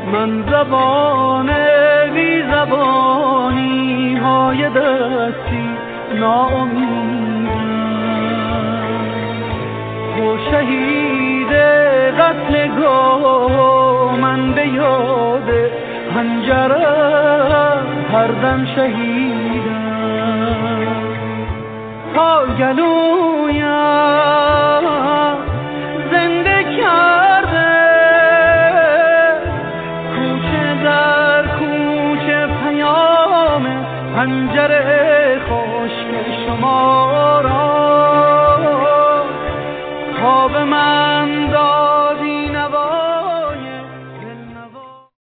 من زبان بی زبانی های دستی ناامیدم. تو شهید قتلگاه، من به یاد حنجره هر دم شهیدم. تا گلویم زنده کرده، کوچه در کوچه پیام حنجره خشک شما